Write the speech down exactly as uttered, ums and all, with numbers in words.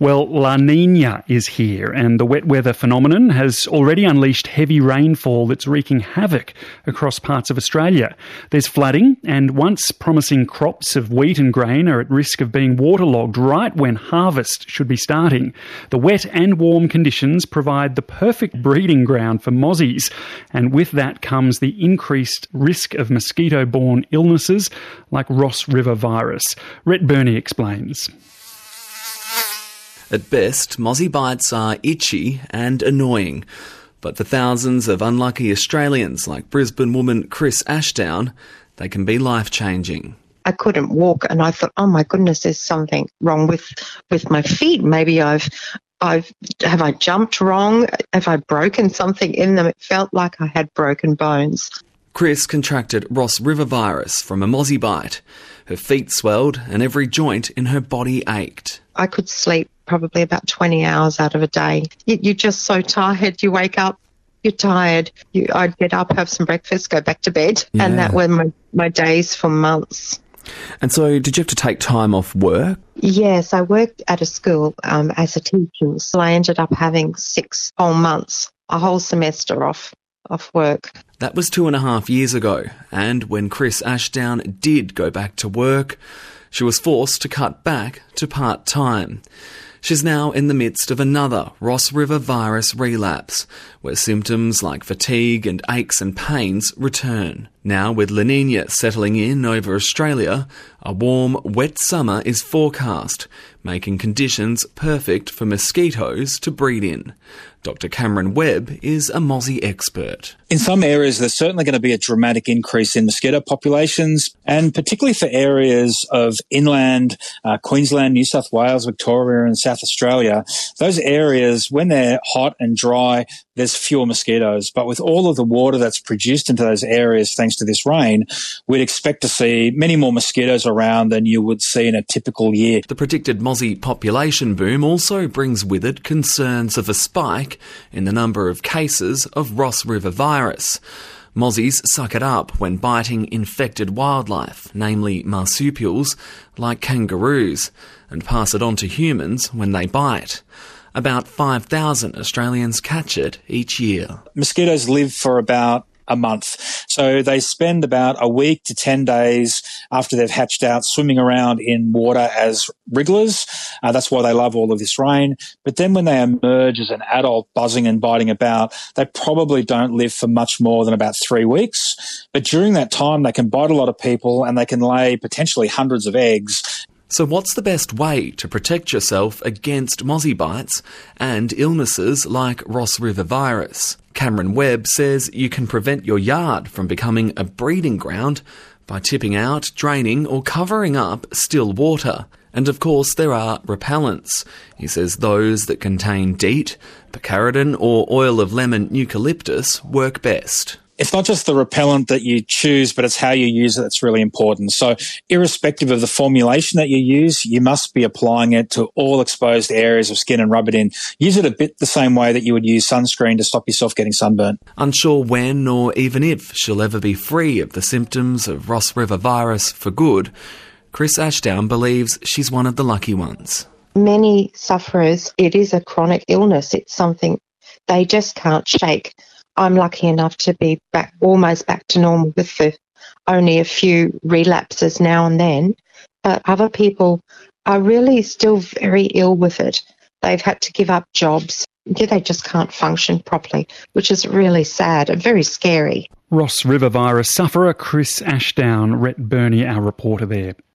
Well, La Nina is here, and the wet weather phenomenon has already unleashed heavy rainfall that's wreaking havoc across parts of Australia. There's flooding, and once promising crops of wheat and grain are at risk of being waterlogged right when harvest should be starting. The wet and warm conditions provide the perfect breeding ground for mozzies, and with that comes the increased risk of mosquito-borne illnesses like Ross River virus. Rhett Burney explains. At best, mozzie bites are itchy and annoying. But for thousands of unlucky Australians like Brisbane woman Chris Ashdown, they can be life-changing. I couldn't walk and I thought, oh my goodness, there's something wrong with, with my feet. Maybe I've, I've, have I jumped wrong? Have I broken something in them? It felt like I had broken bones. Chris contracted Ross River virus from a mozzie bite. Her feet swelled and every joint in her body ached. I could sleep probably about twenty hours out of a day. You're just so tired. You wake up, you're tired. You, I'd get up, have some breakfast, go back to bed. Yeah. And that were my, my days for months. And so did you have to take time off work? Yes, I worked at a school um, as a teacher. So I ended up having six whole months, a whole semester off. off work. That was two and a half years ago, and when Chris Ashdown did go back to work, she was forced to cut back to part-time. She's now in the midst of another Ross River virus relapse, where symptoms like fatigue and aches and pains return. Now, with La Nina settling in over Australia, a warm, wet summer is forecast, making conditions perfect for mosquitoes to breed in. Doctor Cameron Webb is a mozzie expert. In some areas, there's certainly going to be a dramatic increase in mosquito populations, and particularly for areas of inland, uh, Queensland, New South Wales, Victoria and South Australia. Those areas, when they're hot and dry, there's fewer mosquitoes. But with all of the water that's produced into those areas thanks to this rain, we'd expect to see many more mosquitoes around than you would see in a typical year. The predicted mozzie population boom also brings with it concerns of a spike in the number of cases of Ross River virus. Mozzies suck it up when biting infected wildlife, namely marsupials like kangaroos, and pass it on to humans when they bite. About five thousand Australians catch it each year. Mosquitoes live for about a month. So they spend about a week to ten days after they've hatched out swimming around in water as wrigglers. Uh, that's why they love all of this rain. But then when they emerge as an adult buzzing and biting about, they probably don't live for much more than about three weeks. But during that time, they can bite a lot of people and they can lay potentially hundreds of eggs. So what's the best way to protect yourself against mozzie bites and illnesses like Ross River virus? Cameron Webb says you can prevent your yard from becoming a breeding ground by tipping out, draining or covering up still water. And of course there are repellents. He says those that contain DEET, picaridin or oil of lemon eucalyptus work best. It's not just the repellent that you choose, but it's how you use it that's really important. So irrespective of the formulation that you use, you must be applying it to all exposed areas of skin and rub it in. Use it a bit the same way that you would use sunscreen to stop yourself getting sunburnt. Unsure when or even if she'll ever be free of the symptoms of Ross River virus for good, Chris Ashdown believes she's one of the lucky ones. Many sufferers, it is a chronic illness. It's something they just can't shake. I'm lucky enough to be back, almost back to normal with the, only a few relapses now and then. But other people are really still very ill with it. They've had to give up jobs. They just can't function properly, which is really sad and very scary. Ross River virus sufferer Chris Ashdown, Rhett Burney, our reporter there.